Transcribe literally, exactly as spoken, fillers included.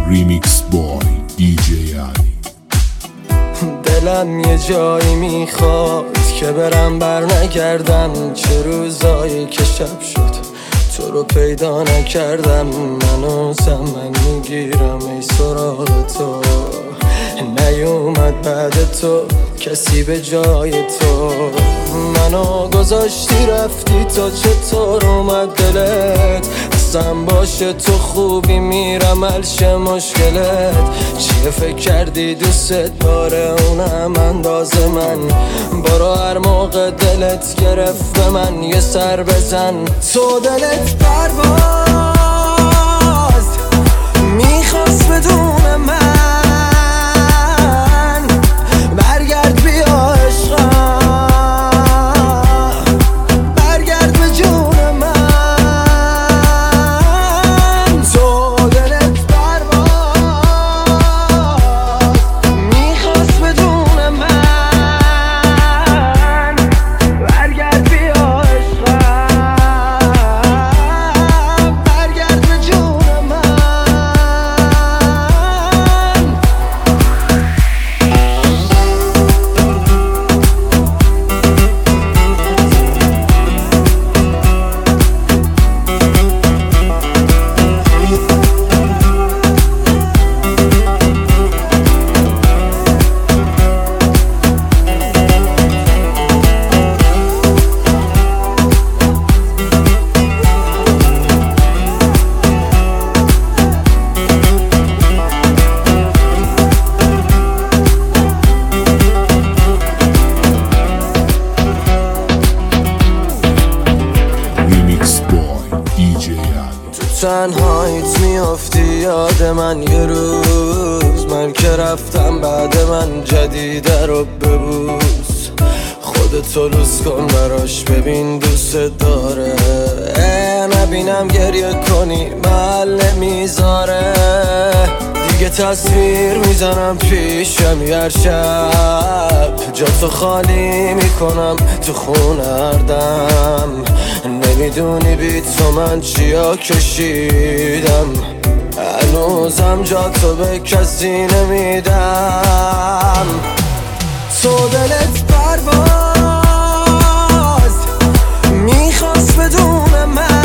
ریمیکس بای دی جی علی. دلم یه جایی میخواد که برم بر نگردم، چه روزایی که شب شد تو رو پیدا نکردم. منو زمن میگیرم ای سراغ تو، نیومد بعد تو کسی به جای تو. منو گذاشتی رفتی، تا چطور اومد دلت؟ اصلا باشه تو خوبی میرم الشه مشکلت چیه؟ فکر کردی دوست داره اونم انداز من؟ برو هر موقع دلت گرفت به من یه سر بزن. تو دلت پرواز میخواست بدون من، برگرد بیا عشقم، برگرد به جون من. تو دلت پرواز میخواست بدون من، برگرد بیا عشقم، برگرد به جون من. تنهاییت میافتی یاد من یه روز، من که رفتم بعد من جدیده رو ببوس. خودتو لوس کن براش ببین دوست داره، نبینم گریه کنی محل نمیذاره. دیگه تصویر میزنم پیشم هر شب، جا تو خالی میکنم تو خونه هر دم. نمیدونی بی تو من چیا کشیدم، هنوزم جا تو به کسی نمیدم. تو دلت پرواز میخواست بدون من،